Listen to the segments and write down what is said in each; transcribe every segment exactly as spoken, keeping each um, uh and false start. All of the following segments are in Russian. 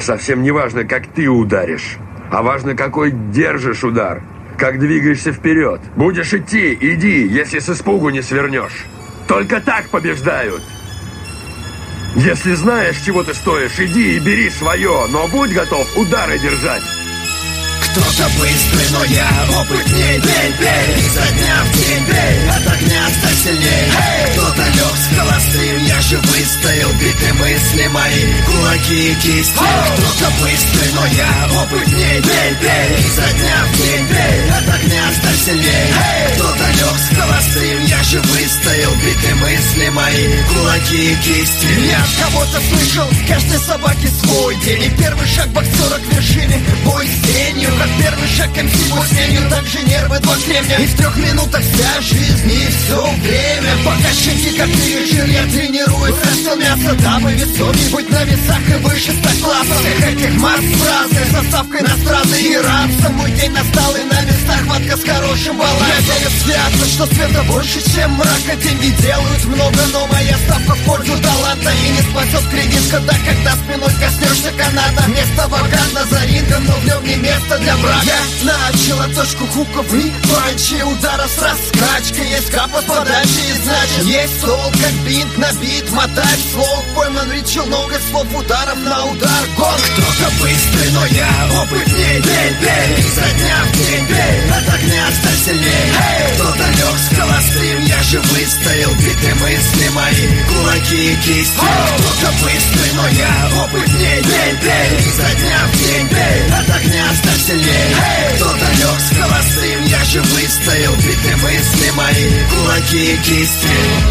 совсем не важно, как ты ударишь, а важно, какой держишь удар, как двигаешься вперед. Будешь идти, иди, если с испугу не свернешь. Только так побеждают. Если знаешь, чего ты стоишь, иди и бери свое, но будь готов удары держать. Кто-то быстрый, но я опытней. Бей, бей, изо дня в день бей, от огня стать сильней. Hey! Кто-то лег с холостым, я же выстоял. Биты мысли мои, кулаки и кисти. Oh! Кто-то быстрый, но я опытней. Бей, бей, изо дня в день бей, от огня стать сильней. Hey! Кто-то лег с холостым, я же выстоял. Биты мысли мои, кулаки и кисти. Я от кого-то слышал, каждой собаке свой день. И первый шаг боксера к вершине, бой с тенью. Как первый шаг эм си по сенью, так же нервы два кремня. И в трех минутах вся жизнь и все время. Пока щеки как пережир, я тренируюсь. Растил мясо, дабы весомей быть на весах и выше ста классов. Всех этих масс фразы, составкой на страны и ранцем. Мой день настал и на местах хватка с хорошим балансом. Я верю свято, что света больше, чем мрака. Деньги делают много, но моя ставка в пользу таланта. И не спасет кредитка, да когда спиной коснешься каната. Место вакантно за рингом, но в нем не место для брака. Я начала точку хуков и панчи, ударов с раскачкой. Есть капот подачи и значит есть стол, как бинт на бит, мотать слог. Пойман речил много слов, ударов на удар гонг. Кто-то быстрый, но я опытней. Бей, бей, изо дня в день бей, от огня стать сильней. Hey! Кто-то лег с холостым, я же выстоял. Биты мысли мои, кулаки и кисти. Oh! Кто-то быстрый, но я опытней. Бей, бей, изо дня в день бей, от огня стать сильней. Hey! Кто-то лег с холостым, я же выстоял. Биты мысли мои, кулаки и кисти.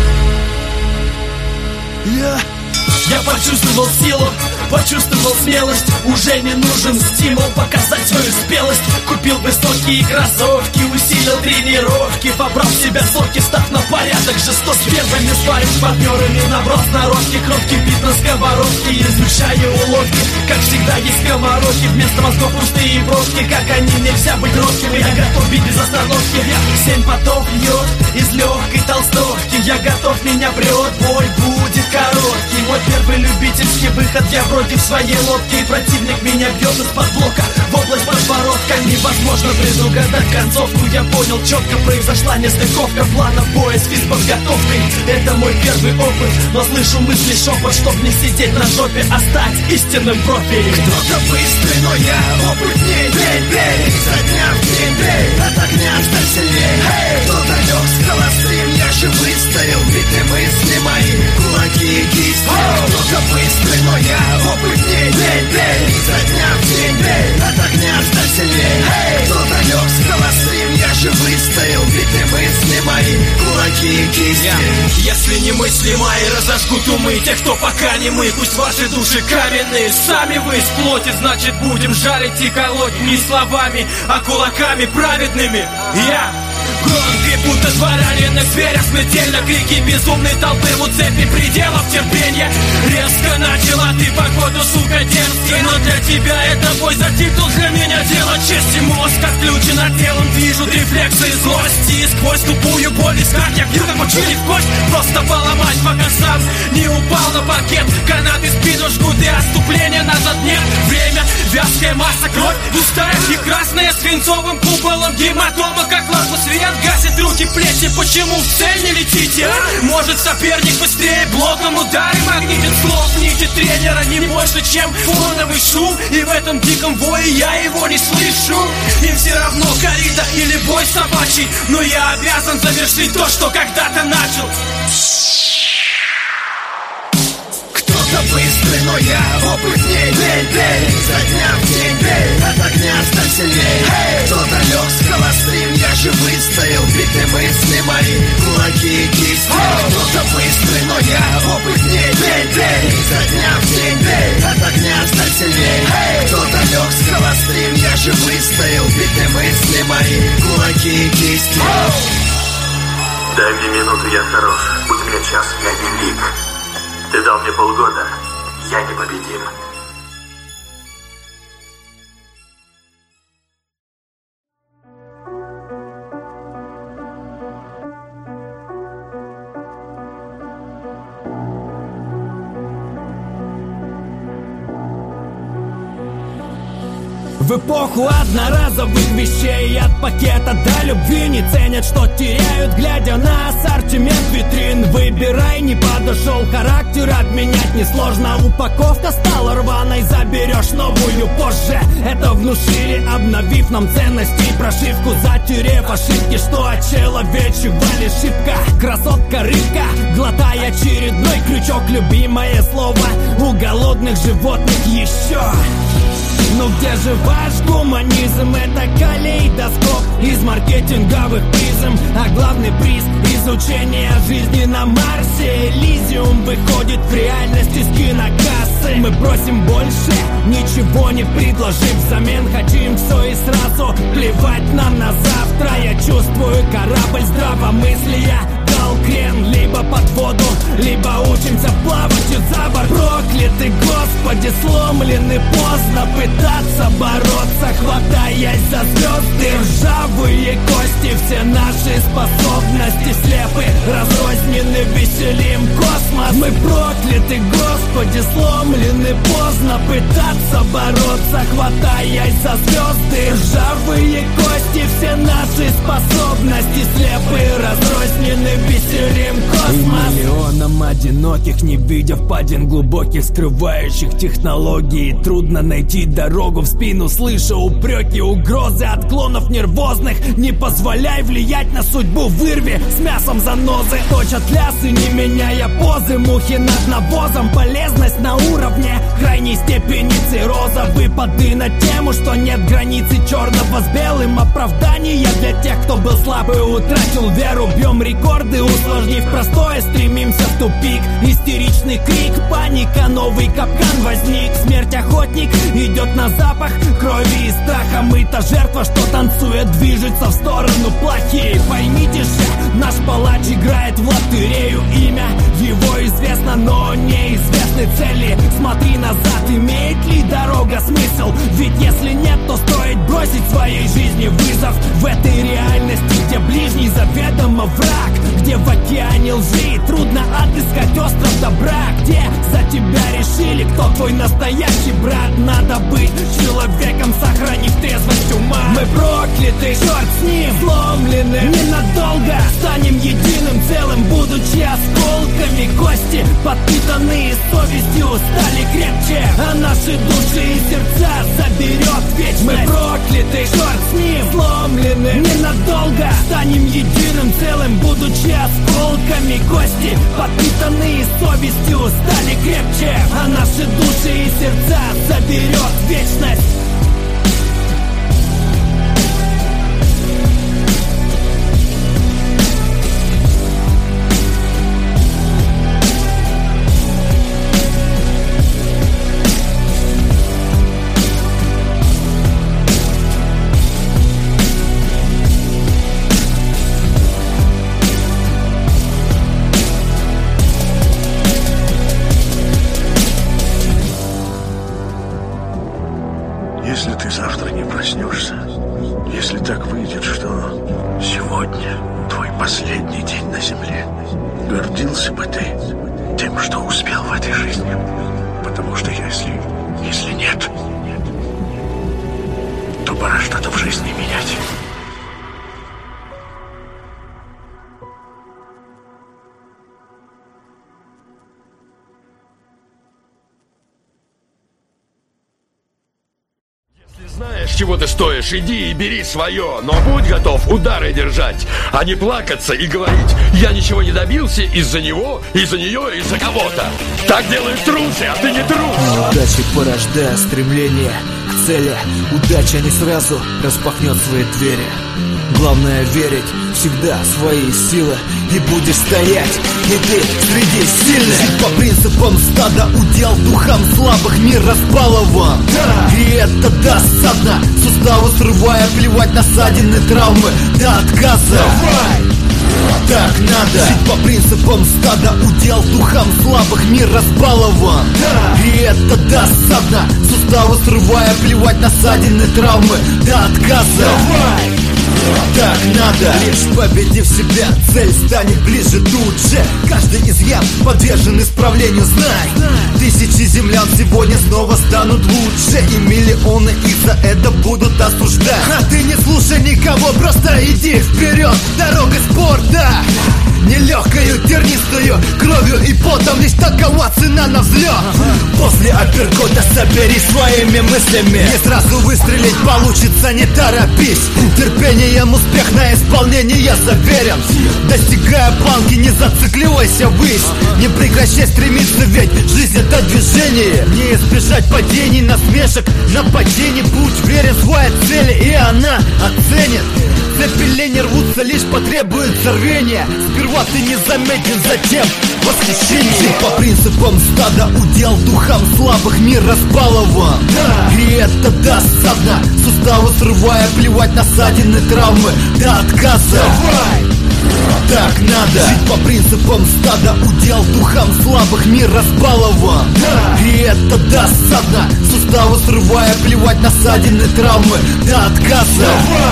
Я, я почувствовал силу, почувствовал смелость. Уже не нужен стимул показать свою спелость. Купил высокие кроссовки, усилил тренировки, побрал в себя соки, став на порядок жесток. С первыми спарринг с партнерами, набрал сноровки, кроткий бит на сковородке, изучаю уловки. Как всегда есть скомороки, вместо мозгов пустые бровки. Как они, нельзя быть робким, я готов бить без остановки. Семь потов льет из легкой толстовки. Я готов, меня прет, бой будет короткий. Мой первый любительский выход, я вроде в своей лодке. И противник меня бьет из-под блока в область подбородка. Невозможно предугадать концовку. Я понял, четко произошла нестыковка плана боя с физподготовкой. Это мой первый опыт, но слышу мысли шепот, чтоб не сидеть на жопе, а стать истинным профи. Кто-то быстрый, но я опытней. Бей, бей, изо дня в день бей, от огня стать сильней. Hey! Кто-то лег с холостым, я же выстоял. Биты мысли мои, кулаки и кисти. Oh! Кто-то быстрый, но я опытней. Бей, бей, изо дня в день бей, от огня стать сильней. Hey! Кто-то лег с холостым, я же выстоял. Биты мысли мои, кулаки и кисти. Если не мысли мои разожгут умы тех, кто пока не мы. Пусть ваши души каменные, сами вы из плоти. Значит будем жарить и колоть не словами, а кулаками праведными. Я гонки, будто два раненых зверя, смертельно крики безумной толпы в цепи пределов терпения. Резко начала ты погоду, сука, дерзкий. Но для тебя это бой за титул, для меня дело чести. Мозг отключен от телом, движут рефлексы и злости. И сквозь тупую боль искать я бью, как учили в кость. Просто поломать, пока сам не упал на паркет. Канаты спину жгут и отступления назад нет. Время, вязкая масса, кровь густая и красная с свинцовым куполом. Гематома, как лампа, свет гасит руки, плечи. Почему в цель не летите, а? Может соперник быстрее блоком ударим, магнитит слов, нити тренера не больше, чем фоновый шум. И в этом диком вое я его не слышу. Им все равно коррида или бой собачий, но я обязан завершить то, что когда-то начал. Кто-то быстрый, но я опытней. Бей, бей, изо дня в день бей, от огня стать сильней. Hey! Кто-то лег с холостым, я же выстоял. Биты мысли мои, кулаки и кисти. Oh! Кто-то быстрый, но я опытней. Бей, бей, изо дня в день бей, от огня стать сильней. Hey! Кто-то лег с холостым, я же выстоял. Биты мысли мои, кулаки и кисти. Oh! Дай мне минуту, я хорош. Будь мне час, я велик. Ты дал мне полгода, я непобедим. В эпоху одноразовых вещей от пакета до любви не ценят, что теряют, глядя на ассортимент витрин. Выбирай, не подошел характер, обменять несложно. Упаковка стала рваной, заберешь новую позже. Это внушили, обновив нам ценности, прошивку затерев ошибки, что от человечьего лишь шибка. Красотка рыбка, глотай очередной крючок, любимое слово у голодных животных еще. Но где же ваш гуманизм? Это калейдоскоп из маркетинговых призм. А главный приз — изучение жизни на Марсе. Элизиум выходит в реальность из кинокассы. Мы просим больше, ничего не предложив взамен. Хотим все и сразу, плевать нам на завтра. Я чувствую корабль здравомыслия. Дал крен, либо под воду, либо учимся плавать и за борт. Прокляты, Господи, сломлены, поздно пытаться бороться, хватаясь за звезды. Ржавые кости, все наши способности слепы, разрознены, веселим космос. Мы прокляты, Господи, сломлены, поздно пытаться бороться, хватаясь за звезды. Ржавые кости, все наши способности слепы, разрознены, веселим космос. И миллионам одиноких, не видя впадин глубоких, скрывающих технологии, трудно найти дорогу в спину, слыша упреки, угрозы отклонов нервозных. Не позволяй влиять на судьбу, вырви с мясом занозы. Точат лясы, не меняя позы, мухи над навозом. Полезность на уровне крайней степени цирроза. Выпады на тему, что нет границы черного с белым. Оправдания для тех, кто был слаб и утратил веру. Бьем рекорды, усложнив простое, стремимся в тупик. Истеричный крик, паника, новый капкан возник. Смерть охотник идет на запах крови и страха. Мы-то жертва, что танцует, движется в сторону плохие. Поймите же, наш палач играет в лотерею. Имя его известно, но неизвестны цели. Смотри назад, имеет ли дорога смысл? Ведь если нет, то стоит бросить своей жизни вызов. В этой реальности, где ближний заведомо враг, где в океане лжи трудно отыскать остров добра, где за тебя решили, кто твой настоящий брат. Надо быть человеком, сохранив трезвость ума. Мы прокляты, черт с ним, сломлены ненадолго. Станем единым целым, будучи осколками кости. Подпитанные совестью стали крепче, а наши души и сердца заберет вечность. Мы прокляты, черт с ним, сломлены ненадолго. Станем единым целым, будучи осколками кости. Подпитанные совестью стали крепче, а наши души и сердца заберет вечность. Если ты завтра не проснешься, если так выйдет, что сегодня твой последний день на земле, гордился бы ты тем, что успел в этой жизни. Потому что если, если нет, то пора что-то в жизни менять. Знаешь, чего ты стоишь, иди и бери свое, но будь готов удары держать, а не плакаться и говорить: я ничего не добился из-за него, из-за нее, из-за кого-то. Так делают трусы, а ты не трус. Неудачи порождая стремление к цели. Удача не сразу распахнет свои двери. Главное верить всегда в свои силы, и будешь стоять, и ты среди сильных. Жить по принципам стада, удел духам слабых не разбалован. И это досадно, суставы срывая, плевать на ссадины, травмы до отказа. Так надо. Жить по принципам стада, удел духам слабых не разбалован. И это досадно, суставы срывая, плевать на ссадины, травмы до отказа. Так надо, лишь победив себя, цель станет ближе тут же. Каждый изъян подвержен исправлению, знай. Тысячи землян сегодня снова станут лучше, и миллионы их за это будут осуждать. А ты не слушай никого, просто иди вперед. Дорога спорта, нелегкою, тернистую, кровью и потом, лишь такова цена на взлет. После апперкота соберись своими мыслями. Не сразу выстрелить получится, не торопись. Терпением успех на исполнение заверен. Достигая планки, не зацикливайся ввысь. Не прекращай стремиться, ведь жизнь это движение. Не избежать падений, насмешек, нападений. Будь верен своей цели, и она оценит. Цепи не рвутся, лишь потребуется рвение. Сперва ты не заметен, затем восхищение. Жить по принципам стада, удел духам слабых мир разбалован. И это досадно, суставы срывая, плевать на ссадины, травмы до отказа. Так надо, жить по принципам стада, удел духам слабых мир разбалован. И это досадно, суставы срывая, плевать на ссадины, травмы до отказа.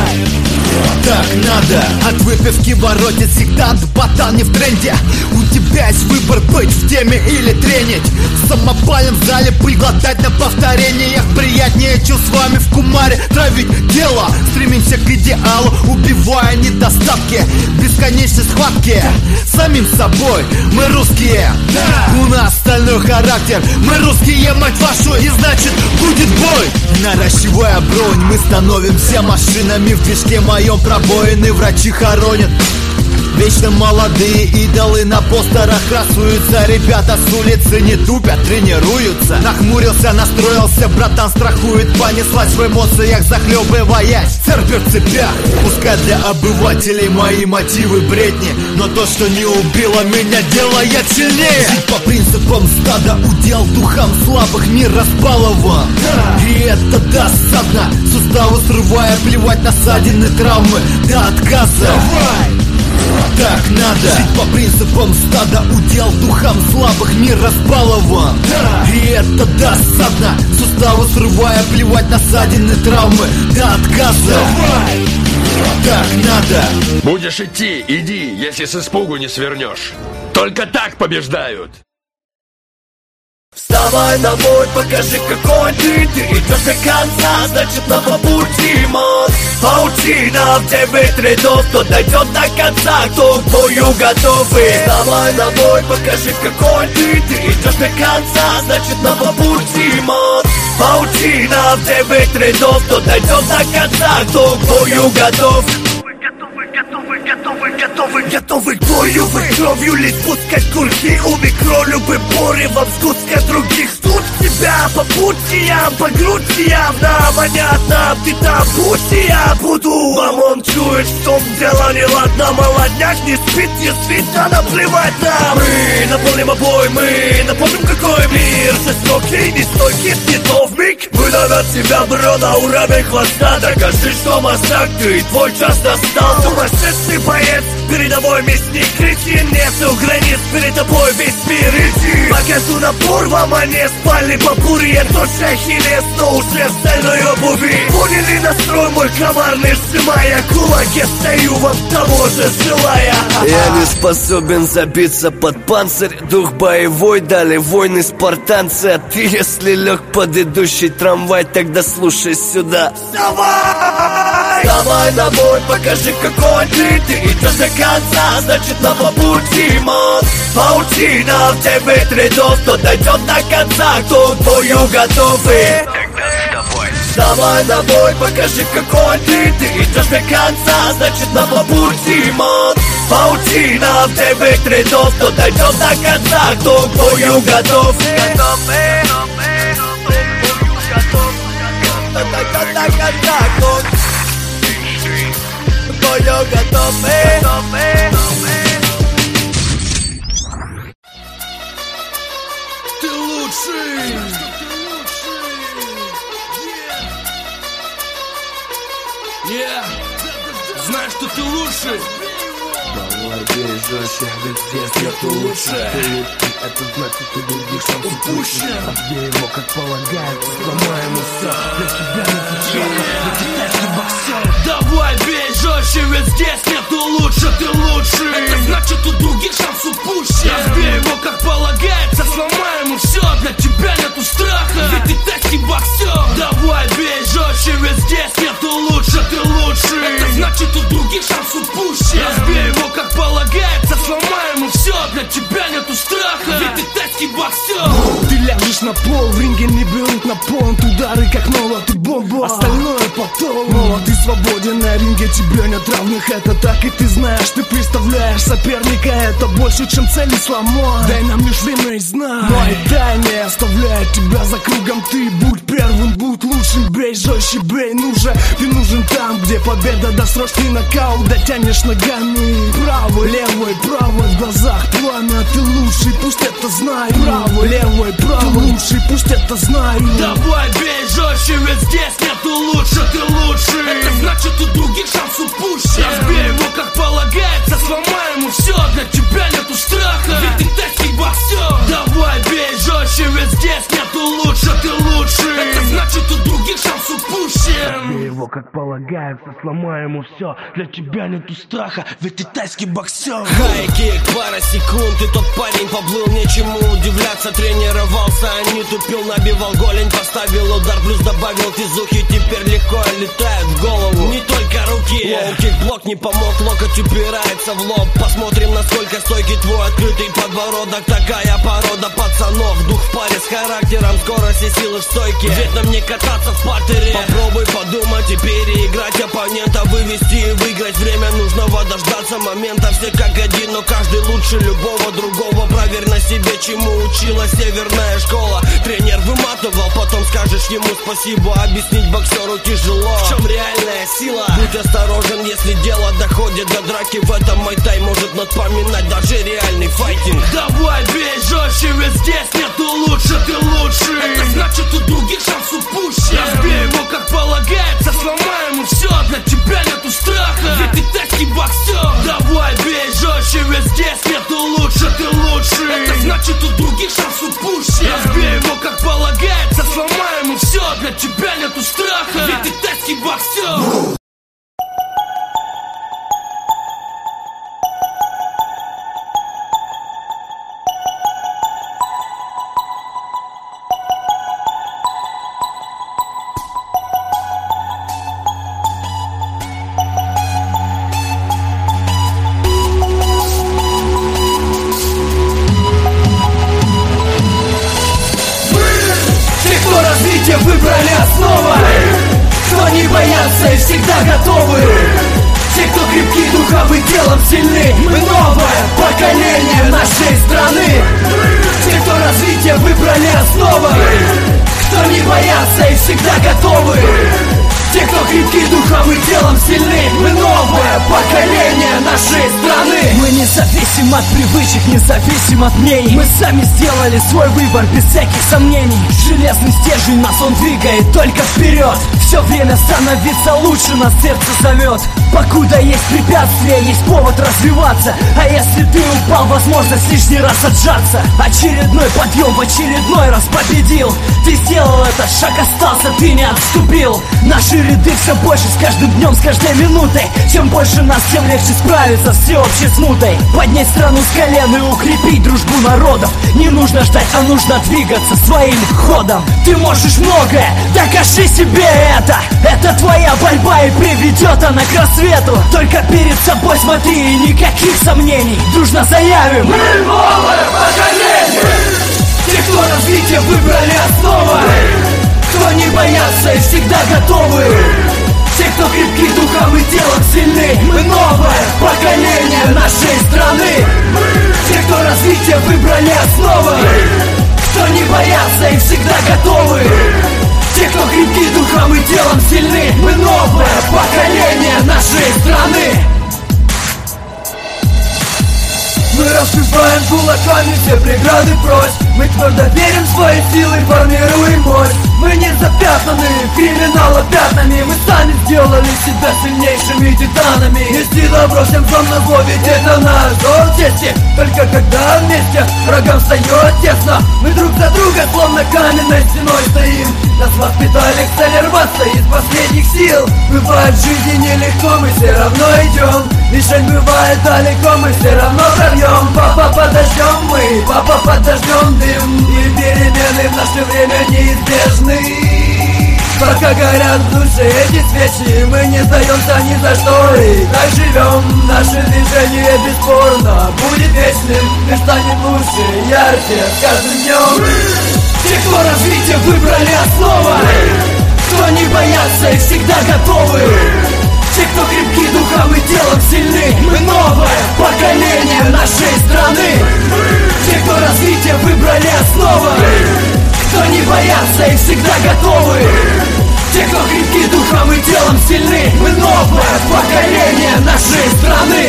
Так надо, от выпивки воротит сектант, ботан не в тренде. У тебя есть выбор, быть в теме или тренить. В самопальном зале пыль глотать на повторениях. Приятнее чувствами в кумаре травить тело. Стремимся к идеалу, убивая недостатки. Бесконечной схватки самим собой. Мы русские, у нас стальной характер. Мы русские, мать вашу, и значит будет бой. Наращивая бронь, мы становимся машинами. В движке моем пробоины врачи хоронят. Вечно молодые идолы на постерах красуются. Ребята с улицы не тупят, тренируются. Нахмурился, настроился, братан страхует. Понеслась в эмоциях, захлебываясь. Церковь в цепях, пускай для обывателей мои мотивы бредни, но то, что не убило меня, делает сильнее. Жить по принципам стада, удел духам слабых мир разбалован. И это досадно, суставы срывая, плевать на ссадины, травмы до отказа. Так надо, жить по принципам стада, удел духам слабых мир разбалован. И это досадно, суставы срывая, плевать на ссадины, травмы до отказа. Так надо. Будешь идти, иди, если с испугу не свернешь. Только так побеждают. Вставай на бой, покажи, какой ты. Ты идешь до конца, значит на пути мост. Паутина в девять рядов, кто дойдет до конца, кто к бою готов. И вставай на бой, покажи, какой ты. Ты идешь до конца, значит на пути мост. Паутина в девять рядов, кто дойдет до конца, кто к бою готов. Готовы, готовы, готовы, готовы к бою. Вы кровью лить пускать курки у микролюбы боре вам сгустка других. Тут тебя по путям, по грудь явно понятно. Ты там будь, я буду. Мамон чует, что дело неладно. Молодняк не спит, не спит, да наплевать нам. Мы наполним обой, мы напомним, какой мир жестокий, нестойкий, снятов миг. Выдавят тебя, бро, на уровень хвоста. Докажи, что мастак, ты, твой час настал. Сумасшедший боец, передовой мясник, кретин. Нету границ, перед тобой весь мир, иди. Покажу напор вам, а не спали по буре. Тоже ахиллес, но уже в стальной обуви. Поняли настрой мой коварный, сжимая кулаки. Стою вам того же желая. Я не способен забиться под панцирь. Дух боевой, дали войны спартанцы. А ты, если лег под идущий трамвай, тогда слушай сюда. Давай! Давай на бой, покажи, какой ты. Ты идешь до конца, значит на пути мост. Паутина в девять рядов, кто дойдет до конца, кто к бою готов. И давай на бой, покажи, какой ты. Ты идешь до конца, значит на пути мост. Паутина в девять рядов, кто дойдет до конца, кто к бою готов. Готов, бою готов, Ты лучший! Yeah. Знаешь, что ты лучший? Бережешь их, ведь здесь нету лучше. Это значит, ты других шансов упущен. Побей его, как полагается, сломаем все. Для тебя не зачем, для тебя боксер. Давай, бей жестче! жестче, ведь здесь нету лучше, ты лучший. Это значит, у других шанс упущен. Разбей его как полагается, сломай ему все, для тебя нету страха, ведь ты тайский боксер. Давай бей жестче, ведь здесь нету лучше, ты лучший. Это значит, у других шанс упущен. Разбей его как полагается, сломай ему все, для тебя нету страха, ведь ты тайский боксер. Ты ляжешь на пол, в ринге не берут на понт. Удары как молот и бомба, остальное потом. Но ты свободен на ринге, тебе нет равных. Это так, и ты знаешь, ты представляешь соперника. Это больше, чем цели сломать. Дай нам лишь время и знай. Мой дай не оставляет тебя за кругом. Ты будь первым, будь лучшим. Бей жестче, бей, ну же. Ты нужен там, где победа, досрочный нокаут. Дотянешь ногами правой, левой, правой. В глазах пламя, ты лучший, пусть это знаю. Правой, левой, правой, ты лучший, пусть это знаю. Давай бей жестче, ведь здесь нету лучше, ты лучший. Это значит, у других шанс упущен. Разбей его как полагается, сломай ему все, для тебя нету страха, ведь ты тайский боксер. Давай бей жестче, ведь здесь нету лучше, ты лучший. Это значит, у других шанс упущен. Разбей его как полагается, сломай ему все, для тебя нету страха, ведь ты тайский боксер. Хай-кик, пара секунд, и тот парень поплыл, нечему удивляться. Тренировался, а не тупил, набивал голень, поставил удар, плюс добавил физухи. Теперь легко летает в голову, не только руки. Лоу-кик-блок не помог, локоть упирается в лоб. Посмотрим, насколько стойкий твой открытый подбородок. Такая порода пацанов, дух в паре с характером, скорость и силы в стойке. Ведь нам не кататься в партере. Попробуй подумать и переиграть оппонента, вывести и выиграть. Время нужного дождаться момента. Все как один, но каждый лучше любого другого. Проверь на себе, чему учила северная школа. Тренер выматывал, потом скажешь ему спасибо. Объяснить боксеру тяжело, в чем реальная сила. Будь осторожен, если дело доходит до драки. В этом майтай может напоминать даже реальный файтинг. Давай бей жестче, ведь здесь нету лучше, ты лучший. Это значит, у других шанс упущен. Разбей его как полагается, сломай ему все, для тебя нету страха, ведь ты тайский боксер. Давай бей жестче, ведь здесь нету лучше, ты лучший. Это значит, у других шанс упущен. Разбей его как полагается, сломай ему все, для тебя нету страха, ведь ты тайский боксер. Выбрали основы, кто не боятся и всегда готовы. Те, кто крепки духом и телом сильны. Мы новое поколение нашей страны. Те, кто развитие выбрали основы, кто не боятся и всегда готовы. Те, кто крепки духом и телом сильны. Мы новое поколение нашей страны. Мы независим от привычек, независим от мнений. Мы сами сделали свой выбор без всяких сомнений. Железный стержень нас он двигает только вперед. Все время становиться лучше, нас сердце зовет. Покуда есть препятствия, есть повод развиваться. А если ты упал, возможность лишний раз отжаться. Очередной подъем в очередной раз победил. Ты сделал этот шаг, остался, ты не отступил. Наши ряды все больше с каждым днем, с каждой минутой. Чем больше нас, тем легче справиться с всеобщей смутой. Поднять страну с колен и укрепить дружбу народов. Не нужно ждать, а нужно двигаться своим ходом. Ты можешь многое, докажи себе это. Это твоя борьба и приведет она к рассвету. Только перед собой смотри и никаких сомнений. Дружно заявим: мы новое поколение. Те, кто развитие выбрали основы, кто не боятся и всегда готовы. Те, кто крепки духом и телом сильны. Мы новое поколение нашей страны. Те, кто развитие выбрали основы, кто не боятся и всегда готовы. Те, кто крепки духом и телом сильны. Мы новое поколение нашей страны. Мы разбиваем кулаками все преграды прочь. Мы твердо верим в свои силы, формируем мощь. Мы не запятнаны криминала пятнами. Мы сами сделали себя сильнейшими титанами. Нести добро всем злом на зло, ведь это наш долг чести. Только когда вместе врагам встает тесно, мы друг за друга словно каменной стеной стоим. Нас воспитали к цели рваться из последних сил. Бывает в жизни нелегко, мы все равно идем. Мишень бывает далеко, мы все равно прольем. Папа, подождем мы, папа, подождем дым. И перемены в наше время неизбежны. Пока горят в душе эти свечи, мы не сдаемся ни за что и так живем. Наше движение бесспорно будет вечным. Мир станет лучше, ярче с каждым днем. Те, кто развитие выбрали основа, кто не боятся и всегда готовы. Те, кто крепки духом и телом сильны. Мы новое поколение нашей страны. Те, кто развитие выбрали основа, кто не боятся и всегда готовы. Те, кто крепки духом и телом сильны. Мы новое поколение нашей страны.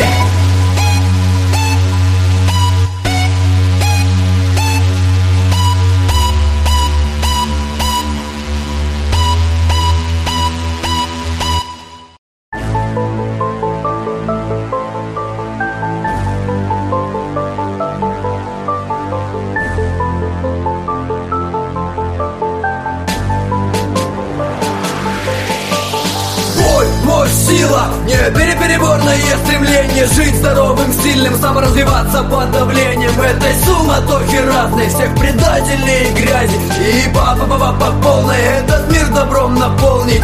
Сила, не перепереборное стремление жить здоровым, сильным, саморазвиваться под давлением этой суматохи разной, всех предателей и грязи. И папа-папа по полной этот мир добром наполнить.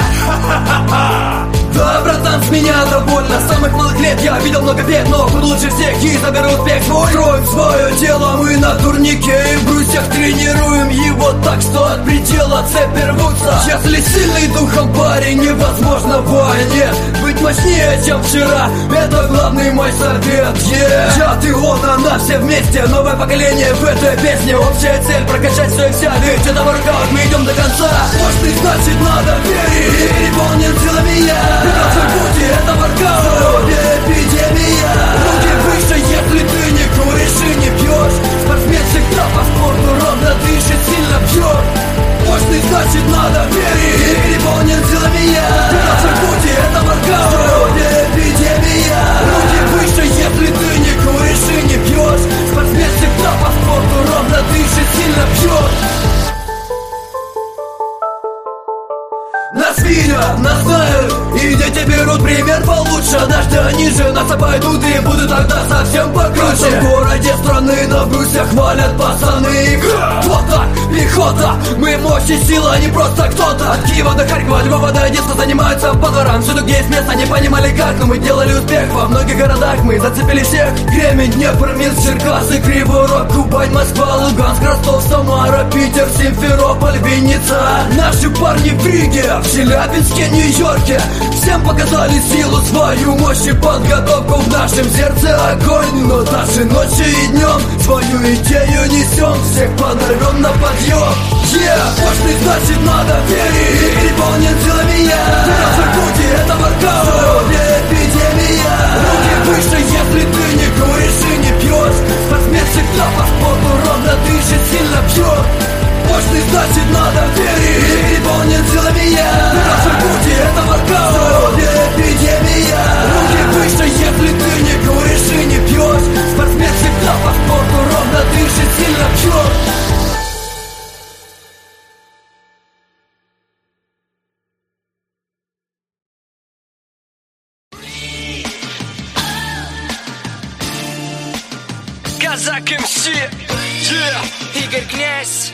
Да, братан, с меня довольно. С самых малых лет я видел много бед, но буду лучше всех и заберу успех свой. Строим свое тело мы на турнике и в брусьях тренируем его так, что от предела цепи рвутся. Если сильный духом парень, невозможно в войне быть мощнее, чем вчера. Это главный мой совет, yeah. Я, ты, он, она, все вместе. Новое поколение в этой песне. Общая цель прокачать все и вся. Ведь это воркаут, мы идем до конца. Мощный, значит надо верить. И переполнен силами я. На твой пути это воркаут. Здоровье, эпидемия. Руки выше, если ты не куришь и не пьешь. Спортсмен всегда по спорту ровно дышит, сильно бьет. Мощный, значит надо верить. И переполнен силами я. На твой пути это воркаут. Здоровье, эпидемия. Руки выше, если ты не куришь и не пьешь. Спортсмен всегда по спорту ровно дышит, сильно бьет. Нас видят, нас знают, и дети берут пример получше. Однажды они же нас обойдут и будут тогда совсем покруче. В городе страны на брусьях хвалят пацаны. Флота, пехота, мы мощь и сила, не просто кто-то. От Киева до Харькова, Львова до Одессы занимаются по дворам. Всюду, где есть место, не понимали как, но мы делали успех. Во многих городах мы зацепили всех. Кремень, Днепр, Минск, Черкассы, Кривой Рог, Кубань, Москва, Луганск, Ростов, Самара, Питер, Симферополь, Винница. Наши парни в Риге, в Челябинске, Нью-Йорке всем показали силу свою, мощь и подготовку. В нашем сердце огонь, но даже ночью и днем свою идею несем, всех позовем на подъем. Yeah, мощный, значит надо верить. И переполнен силами я. На свой пути это воркаут. Здоровье, эпидемия. Руки выше, если ты не куришь и не пьешь. Спортсмен всегда по спорту ровно дышит, сильно бьет. Мощный, значит надо верить. И переполнен силами я. На свой пути это воркаут. Здоровье, эпидемия. Руки выше, если ты не куришь и не пьешь. Спортсмен всегда по спорту ровно дышит, сильно бьет. Казак эм си, yeah. Игорь Князь.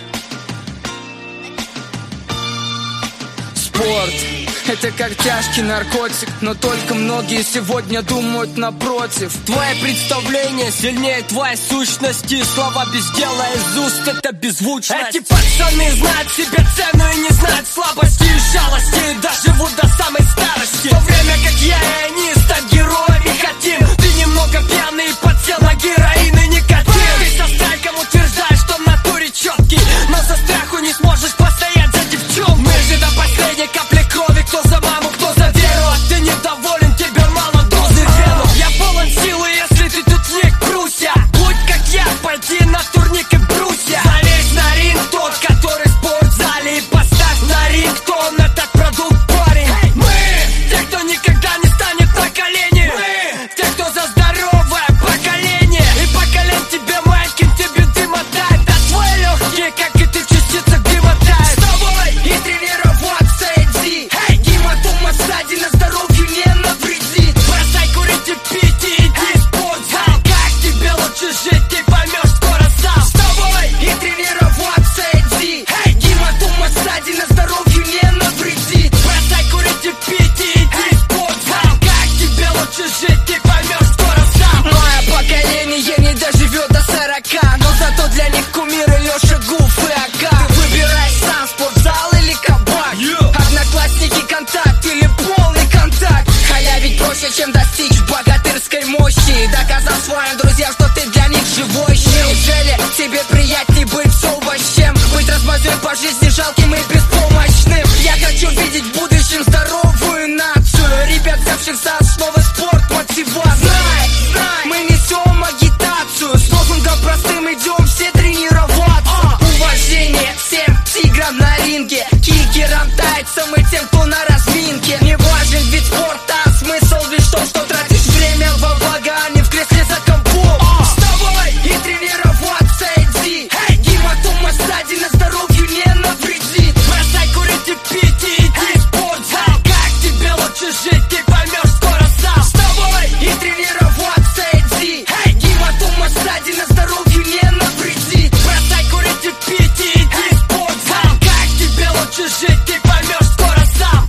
Спорт — это как тяжкий наркотик, но только многие сегодня думают напротив. Твое представление сильнее твоей сущности. Слова без дела из уст — это беззвучность. Эти пацаны знают себе цену и не знают слабости и жалости, и доживут до самой старости. В то время как я и они стать героями хотим. Ты немного пьяный и подсел на героин и никотин. Ты со страйком утверждаешь, что в натуре четкий, но со страху не сможешь постоять за девчонку. Мы же до последней капли крови, кто за маму, кто за веру. А ты недоволен, тебе мало дозы вену. Я полон силы, если ты тут не Пруссия. Будь как я, пойди на турник и брусья. Залезь на ринг, тот, который в спортзале, и боссом и тем, кто на разминке. Не важен вид спорта, а смысл лишь в том, что тратишь время во благо, а не в кресле за компом. Вставай и тренироваться иди. Гематома сзади на здоровью не навредит. Бросай курить и пить и иди в спортзал. Как тебе лучше жить, ты поймешь скоро сам. Вставай и тренироваться иди. Гематома сзади на здоровью не навредит. Бросай курить и пить и иди в спортзал. Как тебе лучше жить, ты поймешь скоро сам.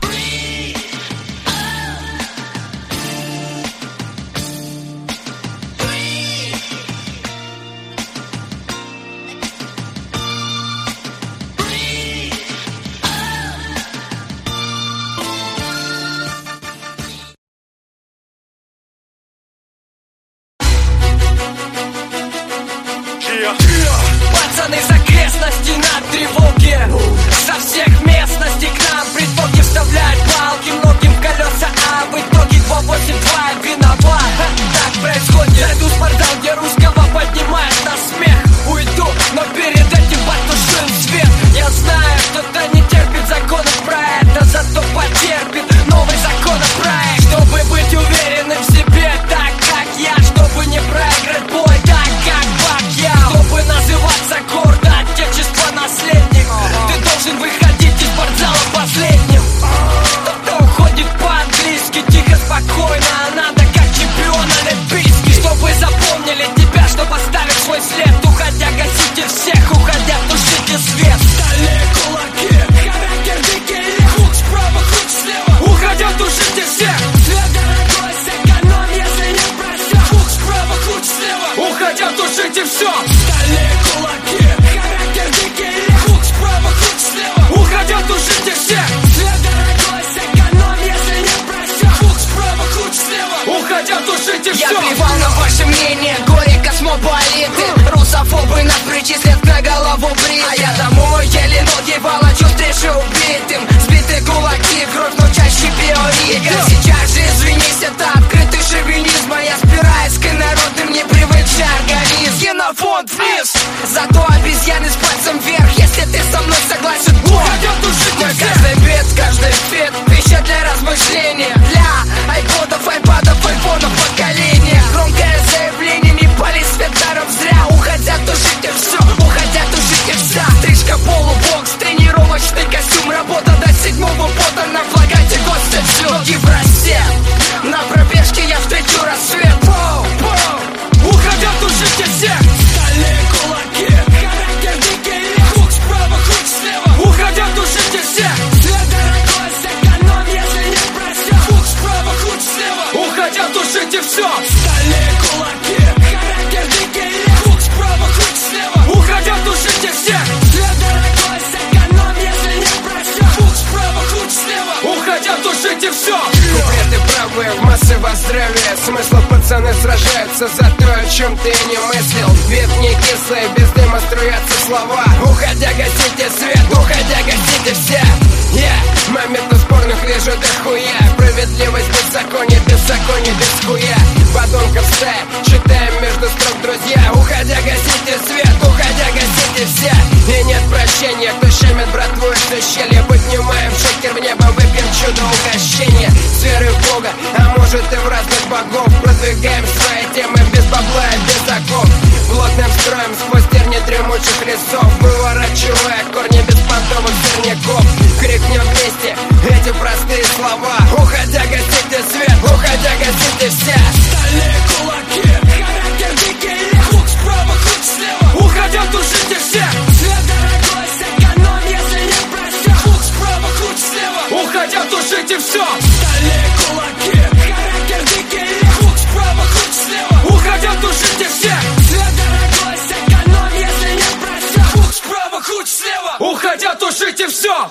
Пацаны с окрестностей на тревоге. Со всех местностей к нам притоки вставляют палки многим в колеса, а в итоге два восемь два виноват. Так происходит. Зайду в спортзал, где русского поднимает на смех. Уйду, но перед этим потушим свет. Я знаю, кто-то не терпит законопроекта, зато потерпит новый законопроект. Чтобы быть уверенным в себе, так как я. Чтобы не проиграть бой, так как Бакьяо. Чтобы называться гордо отечество наследник, ты должен выходить из спортзала последним. Кто-то уходит по-английски, тихо, спокойно, а надо как чемпион олимпийский. Чтобы запомнили тебя, чтобы оставить свой след. Уходя, гасите всех, уходя, тушите свет. Стальные кулаки, характер дикий, хук справа, хук слева. Уходя, тушите всех. Свет дорогой, сэкономь, если не просят. Хук справа, хук слева. Уходя, тушите все. Стальные кулаки, характер дикий, хук справа, хук слева. Уходя, тушите всех. Свет дорогой, сэкономь, если не просят. Хук справа, хук слева. Уходя, тушите все. Я плевал на ваше мнение, горе космополиты. Русофобы нас причислят на голову бритым. А я домой еле ноги волочу, встречу убитым. Сбиты кулаки, кровь, но чаще биоритм. Сейчас же извинись, это открытый шовинизм. А я спираюсь к инородным, не привыкший организм. Генофонд вниз, зато обезьяны с пальцем вверх. Если ты со мной согласен, то мой каждый бит, каждый фит, пища для размышления. Для айподов, айпадов, айфонов поколения. Громкое заявление, не пали свет даром зря. Уходя, тушите все, уходя, тушите вся. Стрижка, полубокс, тренировочный костюм. Работа до седьмого пота, на флагате гостя всю. Ноги в росе, на пробежке я встречу рассвет. Воу, воу. Уходя, тушите всех. Стальные кулаки, характер дикий, хук справа, хук слева. Уходя, тушите всех. Свет дорогой, сэкономь, если не просят. Хук справа, хук слева. Уходя, тушите все. Стальные кулаки, характер дикий, хук справа, хук слева. Уходя, тушите всех. Свет дорогой, сэкономь, если не просят. Хук справа, хук слева. Уходя, тушите все. Куплеты правые, в массы во здравие. Смысл пацаны сражаются за то, о чем ты не мыслил. Вид не кислый, без дыма струятся слова. Уходя, гасите свет, уходя, гасите все. Yeah. Моментов спорных вижу дохуя. Справедливость, беззаконие, беззаконие, без хуя. Подонков стая, читаем между строк, друзья. Уходя, гасите свет, уходя, гасите все. И нет прощения, кто щемит братву из ущелья. Поднимаем шокер в небо, выпьем чудо угощения. С верой в Бога, а может и в разных богов. Продвигаем свои темы без бабла и без оков. Плотным строем сквозь терни дремучих лесов. Выворачивая корни беспонтовых сорняков. Крикнем вместе эти простые слова. Уходя, гасите свет, уходя, гасите все. Стальные кулаки, характер дикий, хук справа, хук слева. Уходя, тушите все. Свет дорогой, сэкономь, если не просят. Хук справа, хук слева. Уходя, тушите все. Стальные кулаки, характер дикий, хук справа, хук слева. Уходя, тушите все. Свет дорогой, сэкономь, если не просят. Хук справа, хук слева. Уходя, тушите все.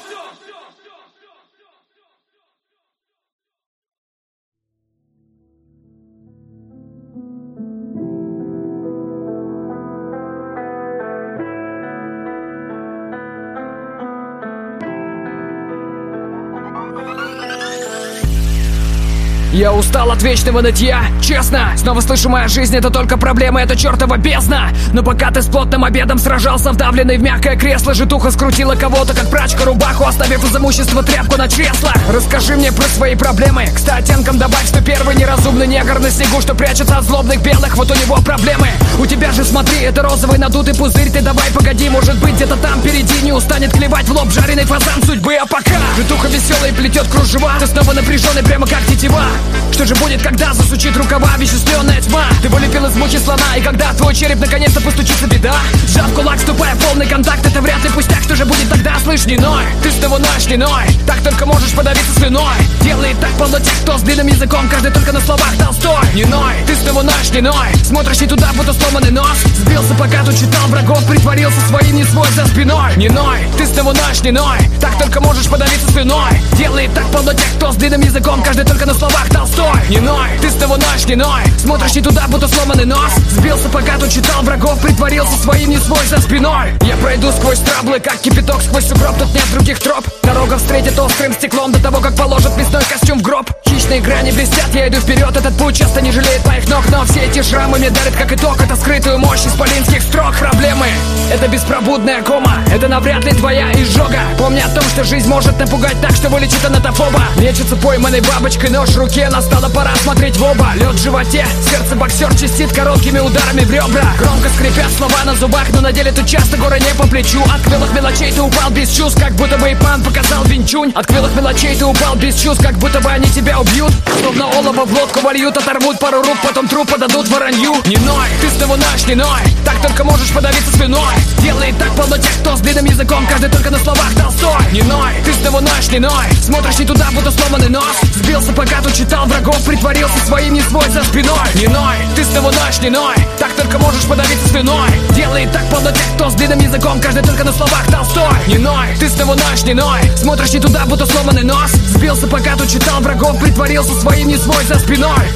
Я устал от вечного нытья, честно. Снова слышу, моя жизнь это только проблема, это чертова бездна. Но пока ты с плотным обедом сражался, вдавленный в мягкое кресло, житуха скрутила кого-то, как прачка рубаху, оставив из имущества тряпку на чресло. Расскажи мне про свои проблемы. К ста оттенкам добавь, что первый неразумный негр на снегу, что прячется от злобных белых, вот у него проблемы. У тебя же, смотри, это розовый надутый пузырь. Ты давай погоди, может быть где-то там впереди не устанет клевать в лоб жареный фазан судьбы. А пока житуха веселая плетет кружева, ты снова напряженный, прямо как тетива. Что же будет, когда засучит рукава вещественная тьма? Ты вылепил из мучи слона, и когда твой череп наконец-то постучится беда, сжав кулак, вступая в полный контакт, это вряд ли пустяк. Что же будет тогда, слышь, не ной? Ты снова ноешь, не ной. Так только можешь подавиться слюной. Делает так полно тех, кто с длинным языком, каждый только на словах Толстой. Не ной, ты снова ноешь, не ной. Смотришь не туда, будто сломанный нос. Сбился, пока тут читал врагов, притворился своим не свой за спиной. Не ной, ты снова ноешь, не ной. Так только можешь подавиться слюной. Делает так полно тех, кто с длинным языком, каждый только на словах Толстой. Не ной, ты снова ноешь, не ной. Смотришь не туда, будто сломанный нос. Сбился, пока тут читал врагов, притворился своим не свой за спиной. Я пройду сквозь траблы, как кипяток сквозь сугроб, тут нет других троп. Дорога встретит острым стеклом до того, как положат мясной костюм в гроб. Хищные грани блестят, я иду вперед, этот путь часто не жалеет моих ног. Но все эти шрамы мне дарят как итог, это скрытую мощь исполинских строк. Проблемы — это беспробудная кома, это навряд ли твоя изжога. Помни о том, что жизнь может напугать так, что вылечит анатофоба. Лечится пойманной бабочкой, нож в руке, настала пора смотреть в оба. Лед в животе, сердце боксер чистит короткими ударами в ребра. Громко скрипят слова на зубах, но на деле тут часто горы не по плечу. От квелых мелочей ты упал без чувств, как будто бы Ипан показал винчунь. От квелых мелочей ты упал без чувств, как будто бы они тебя убьют. Словно олово в лодку вольют, оторвут пару рук, потом труп подадут воронью. Не ной, ты снова ноешь, не ной. Так только можешь подавиться слюной. Делает так полно тех, кто с длинным языком, каждый только на словах Толстой. Не ной, ты снова ноешь, не ной. Смотришь не туда, будто сломанный нос. Сбился, пока тут читал врагов, притворился своим не свой за спиной. Не ной, ты снова ноешь, не ной. Так только можешь подавиться слюной. Делает так полно тех, кто с длинным языком, каждый только на словах Толстой. Не ной, ты снова ноешь, не ной. Смотришь не туда, будто сломанный нос. Сбился, пока тут читал врагов, притворился своим не свой за спиной.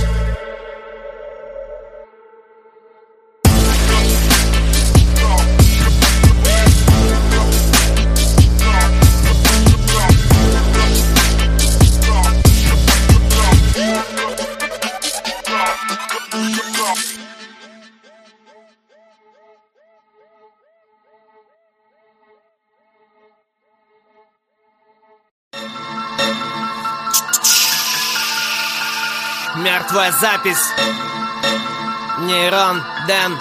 Мертвая запись. Нейрон, Дэн.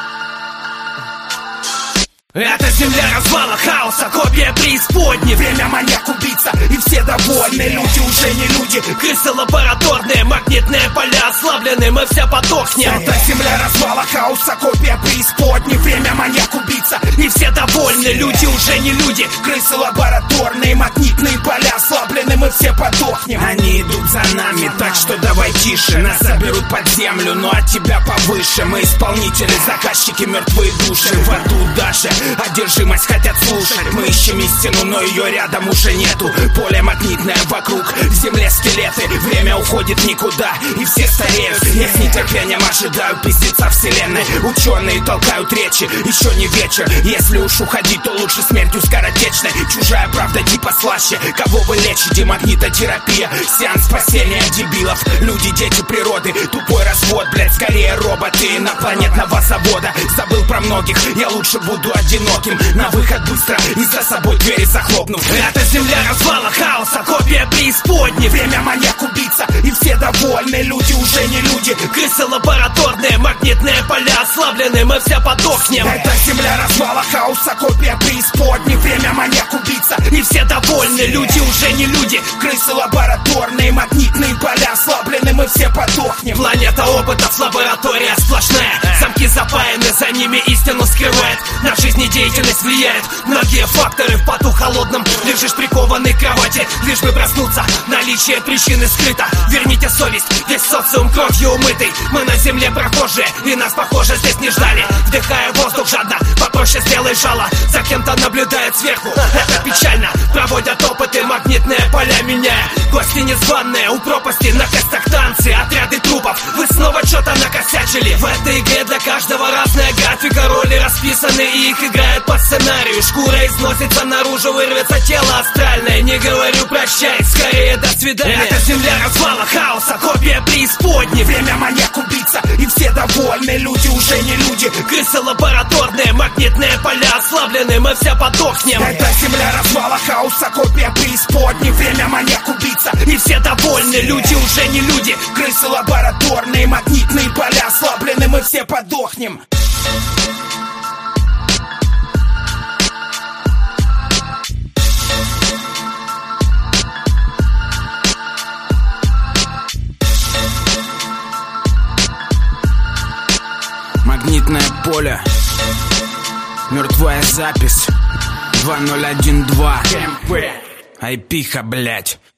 Это земля развала, хаоса, копия преисподней. Время маньяк, убийца, и все довольны. Люди уже не люди, крысы лабораторные. Магнитные поля ослаблены, мы все подохнем. Это земля развала, хаоса, копия преисподней. Время маньяк, убийца, и все довольны. Люди уже не люди, крысы лабораторные. Магнитные поля ослаблены, мы все подохнем. Они идут за нами, так что давай тише. Нас заберут под землю, но от тебя повыше. Мы исполнители, заказчики, мертвые души. В аду даже одержимость хотят слушать. Мы ищем истину, но ее рядом уже нету. Поле магнитное вокруг, в земле скелеты. Время уходит никуда, и все стареют. Я с нетерпением ожидаю пиздеца вселенной. Ученые толкают речи, еще не вечер. Если уж уходить, то лучше смертью скоротечной. Чужая правда типа слаще. Кого вы лечите? Магнитотерапия, сеанс спасения дебилов. Люди, дети природы, тупой развод. Блять, скорее роботы инопланетного завода. Забыл про многих, я лучше буду одиноким. На выход быстро и за собой двери захлопнув. Это земля развала, хаоса, копия преисподней. Время маньяк, убийца, и все довольны. Люди уже не люди, крысы лабораторные. Магнитные поля ослаблены, мы все подохнем. Это земля развала, хаоса, копия преисподней. Время маньяк, убийца, и все довольны. Люди уже не люди, крысы лабораторные. Магнитные поля ослаблены, мы все подохнем. Планета опытов, лаборатория сплошная. Замки запаяны, за ними истину скрывает. На жизнедеятельность влияет многие факторы. В поту холодном лежишь прикованный к кровати, лишь бы проснуться. Наличие причины скрыто. Верните совесть, весь социум кровью умытый. Мы на земле прохожие, и нас, похоже, здесь не ждали. Вдыхая воздух жадно, попроще сделай жало. За кем-то наблюдает сверху, это печально. Проводят опыты, магнитные поля меняя. Гости незваные, у пропасти на костях танцы. Отряды трупов, вы снова что-то накосячили. В этой игре для каждого разная графика. Роли расписаны, и их играют по сценарию. Шкура износится наружу, вырвется тело астральное. Не говорю прощай, скорее до свидания. Это земля развала, хаоса, копия преисподней. Время маньяк убийца, и все довольны. Люди уже не люди. Крысы лабораторные, магнитные поля ослаблены, мы все подохнем. Это земля развала, хаоса, копия преисподней. Время маньяк убийца, и все довольны. Люди уже не люди. Крысы лабораторные, магнитные поля ослаблены, мы все подохнем. Магнитное поле, мертвая запись два ноль один два ай пи-ха, блять.